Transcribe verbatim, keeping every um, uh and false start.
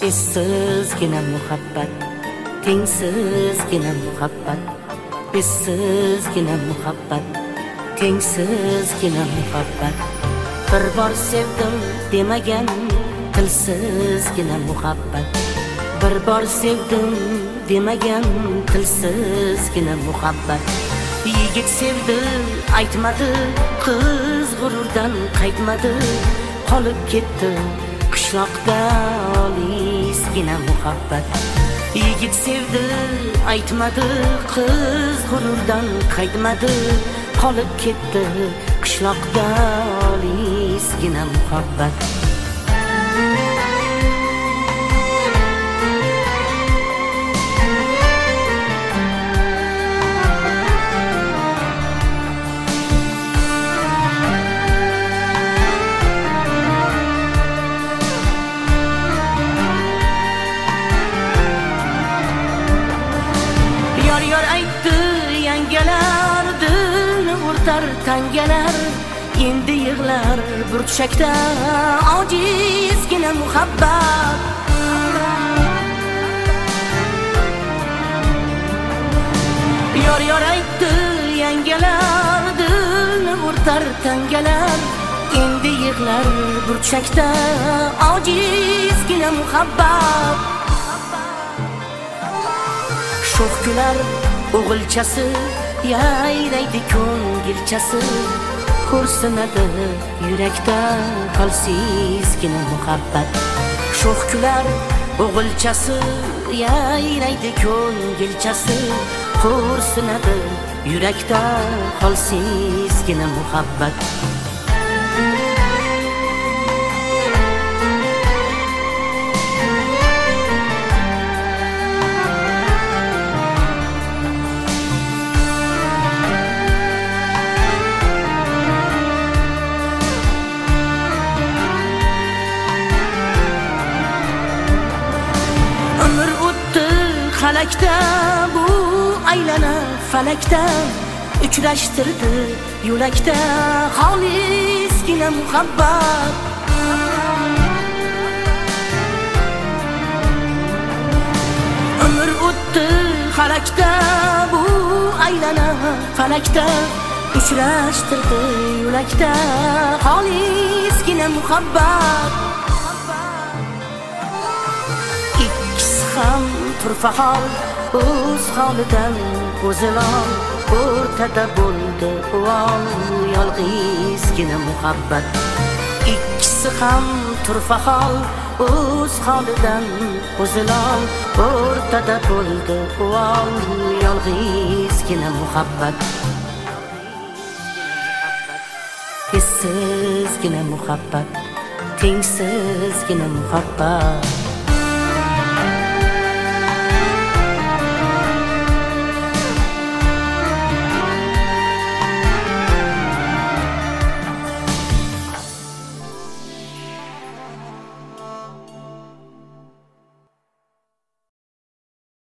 Essizgina muhabbat, tengsizgina muhabbat, essizgina muhabbat, tengsizgina muhabbat. Bir bor sevdim demagan tilsizgina muhabbat, bir bor sevdim demagan tilsizgina muhabbat. Yigit sevdi aytmadi, qiz g'ururdan qaytmadi, qolib ketdi qishloqda olisgina muhabbat. Yigit sevdi aytmadi, qiz g'ururdan qaytmadi, qolib ketdi qishloqda olisgina muhabbat. Yor aytdi yangalar, dilni o'rtar tangalar, endi yig'lar burchakda ojizgina muhabbat. Yor yor aytdi yangalar, dilni o'rtar tangalar, endi yig'lar burchakda ojizgina muhabbat. Sho'x kular o'g'ilchasi, yayraydi ko'ngilchasi, ko'rsinadi yurakda qalsizgina muhabbat. Sho'x kular o'g'ilchasi, yayraydi ko'ngilchasi, ko'rsinadi yurakda qalsizgina muhabbat. Falakda bu aylana falakda, uchrashtirdi yo'lakda xolisgina muhabbat. Umr o'tdi falakda bu aylana falakda, uchrashtirdi yo'lakda xolisgina muhabbat. Ikkisi ham turfahol, o'z holidan o'zilol, o'rtada bo'ldi uvol, yolg'izgina muhabbat. Ikkisi ham turfahol, o'z holidan o'zilol, o'rtada bo'ldi uvol, yolg'izgina muhabbat. Essizgina muhabbat, tengsizgina muhabbat.